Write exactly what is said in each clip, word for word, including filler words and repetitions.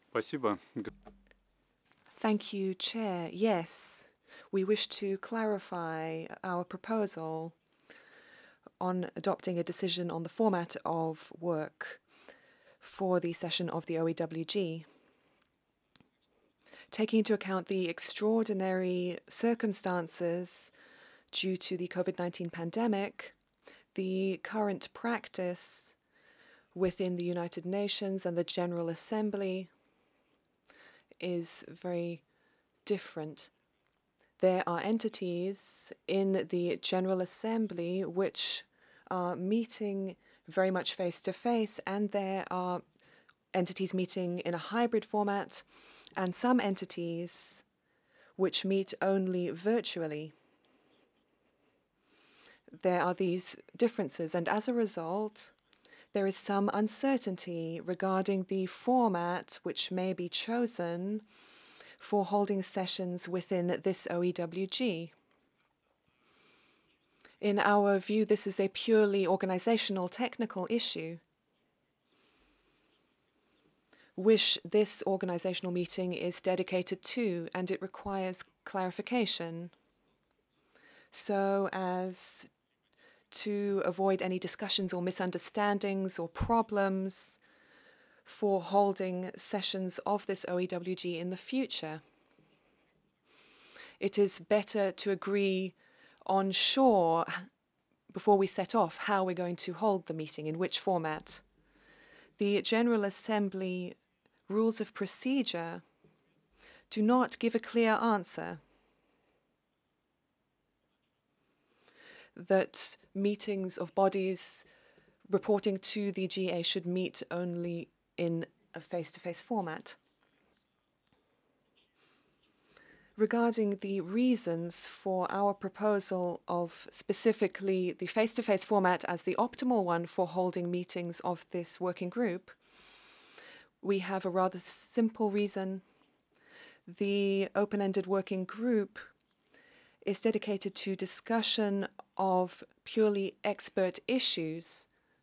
Спасибо. Thank you, Chair. Yes, we wish to clarify our proposal on adopting a decision on the format of work for the session of the O E W G. Taking into account the extraordinary circumstances due to the COVID nineteen pandemic, the current practice within the United Nations and the General Assembly is very different. There are entities in the General Assembly which are meeting very much face to face, and there are entities meeting in a hybrid format, and some entities which meet only virtually. There are these differences, and as a result, there is some uncertainty regarding the format which may be chosen for holding sessions within this O E W G. In our view, this is a purely organizational technical issue, which this organizational meeting is dedicated to, and it requires clarification so as to avoid any discussions or misunderstandings or problems for holding sessions of this O E W G in the future. It is better to agree on shore before we set off how we're going to hold the meeting, in which format. The General Assembly rules of procedure do not give a clear answer that meetings of bodies reporting to the G A should meet only in a face-to-face format. Regarding the reasons for our proposal of specifically the face-to-face format as the optimal one for holding meetings of this working group, we have a rather simple reason. The open-ended working group is dedicated to discussion of purely expert issues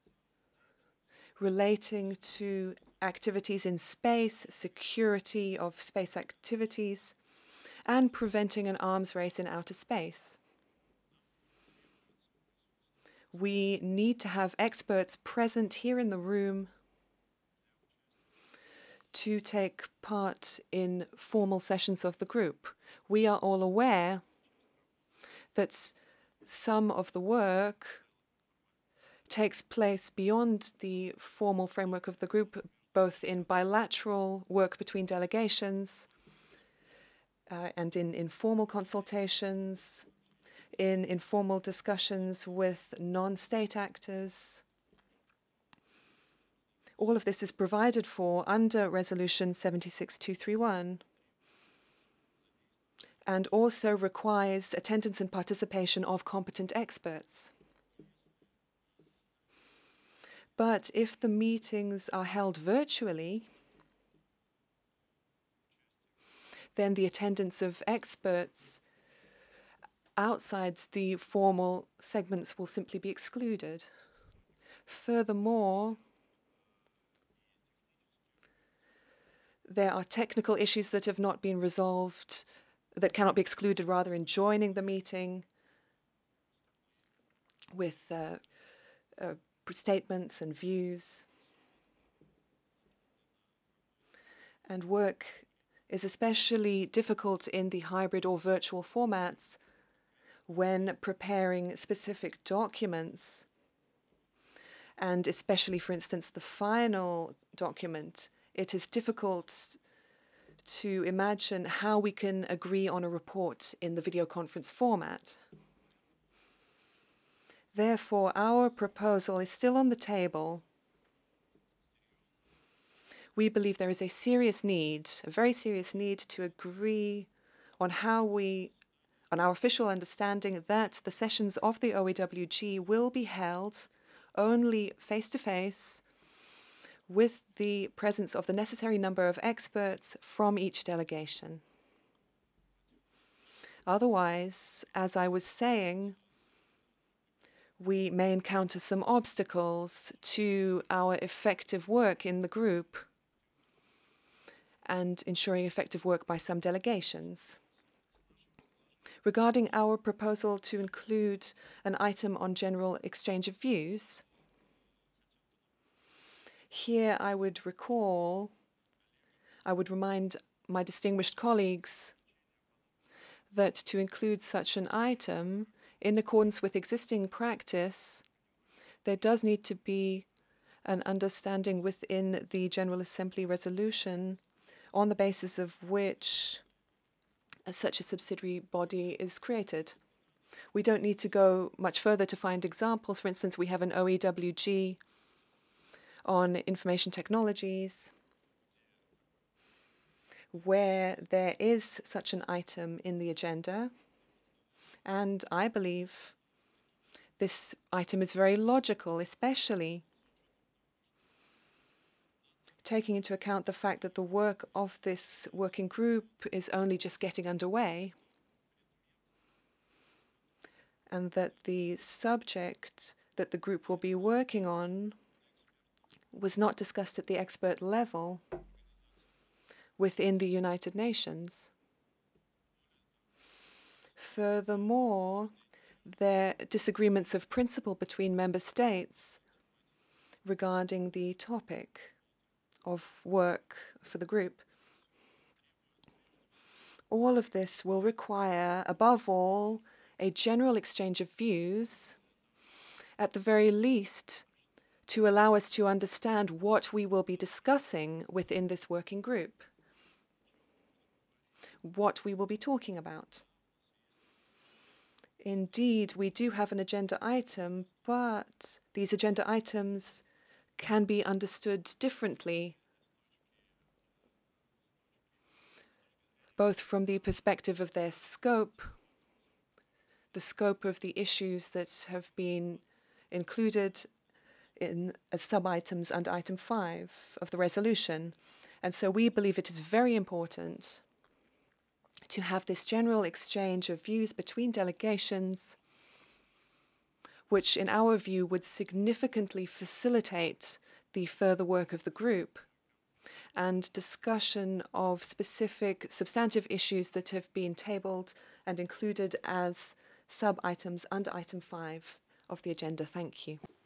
relating to activities in space, security of space activities, and preventing an arms race in outer space. We need to have experts present here in the room to take part in formal sessions of the group. We are all aware that some of the work takes place beyond the formal framework of the group, both in bilateral work between delegations uh, and in informal consultations, in informal discussions with non-state actors. All of this is provided for under Resolution seventy-six two thirty-one and also requires attendance and participation of competent experts. But if the meetings are held virtually, then the attendance of experts outside the formal segments will simply be excluded. Furthermore, there are technical issues that have not been resolved, that cannot be excluded rather in joining the meeting with uh, uh, statements and views. And work is especially difficult in the hybrid or virtual formats when preparing specific documents, and especially, for instance, the final document. It is difficult to imagine how we can agree on a report in the video conference format. Therefore, our proposal is still on the table. We believe there is a serious need, a very serious need to agree on how we, on our official understanding that the sessions of the O E W G will be held only face to face with the presence of the necessary number of experts from each delegation. Otherwise, as I was saying, we may encounter some obstacles to our effective work in the group. and ensuring effective work by some delegations. Regarding our proposal to include an item on general exchange of views, here I would recall, I would remind my distinguished colleagues that to include such an item in accordance with existing practice, there does need to be an understanding within the General Assembly resolution on the basis of which such a subsidiary body is created. We don't need to go much further to find examples. For instance, we have an O E W G on information technologies, where there is such an item in the agenda, and I believe this item is very logical, especially taking into account the fact that the work of this working group is only just getting underway, and that the subject that the group will be working on was not discussed at the expert level within the United Nations. Furthermore, there are disagreements of principle between member states regarding the topic of work for the group. All of this will require, above all, a general exchange of views, at the very least, to allow us to understand what we will be discussing within this working group, what we will be talking about. Indeed, we do have an agenda item, but these agenda items can be understood differently, both from the perspective of their scope, the scope of the issues that have been included in as sub-items under item five of the resolution. And so we believe it is very important to have this general exchange of views between delegations, which in our view would significantly facilitate the further work of the group and discussion of specific substantive issues that have been tabled and included as sub-items under item five of the agenda. Thank you.